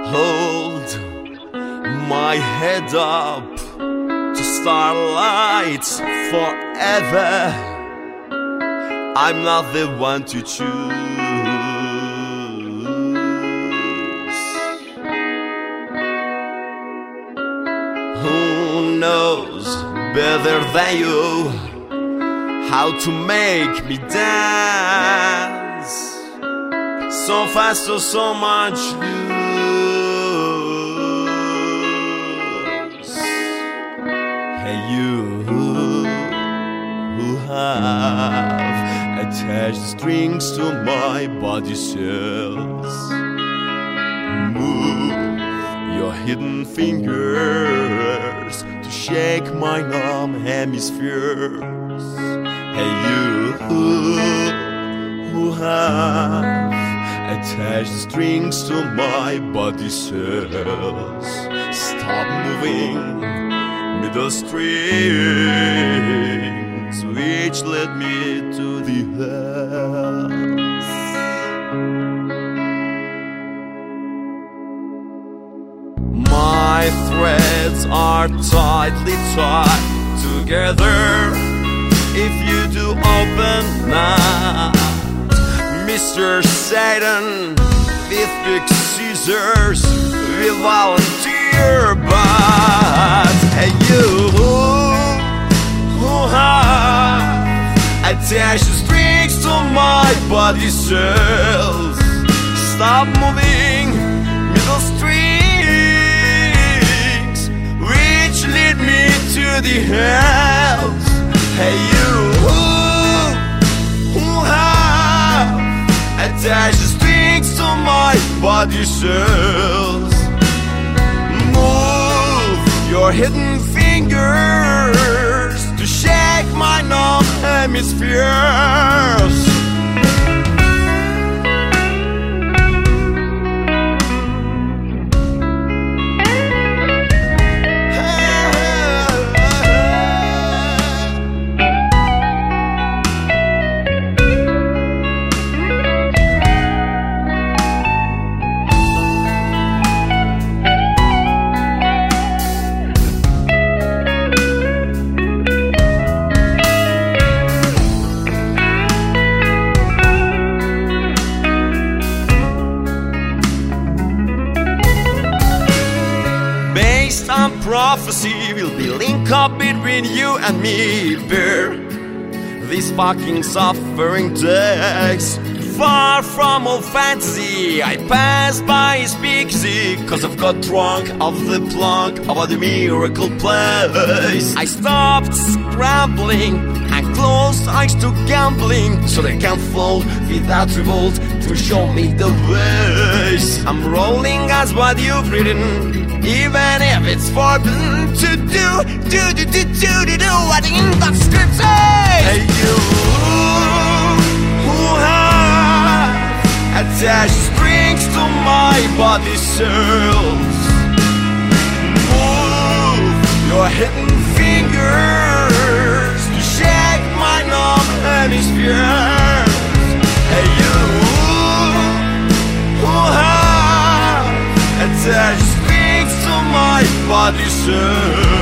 hold my head up to starlight forever. I'm not the one to choose. Who knows better than you how to make me dance so fast or so much loose? Hey, you who have attached strings to my body cells, move your hidden fingers to shake my numb hemispheres. Hey, you who have attached strings to my body cells, stop moving me the strings which led me to the hells. My threads are tightly tied together. If you do open now, Mr. Satan with big scissors will volunteer. But hey, you who have attached strings to my body cells, stop moving middle strings which lead me to the hells. Hey, you who have attached strings to my body cells, move your hidden fingers to shake my numb hemispheres. Some prophecy will be linked up between you and me, bear these fucking suffering days. Far from all fantasy, I pass by speakeasy, cause I've got drunk off the plunk about the miracle place. I stopped scrambling and closed eyes to gambling, so they can float without revolt to show me the ways. I'm rolling as what you've written, even if it's forbidden to do what in the script says. Hey, you who have attached strings to my body cells, move your hidden fingers to shake my numb hemispheres. Hey, you who have attached my body cells,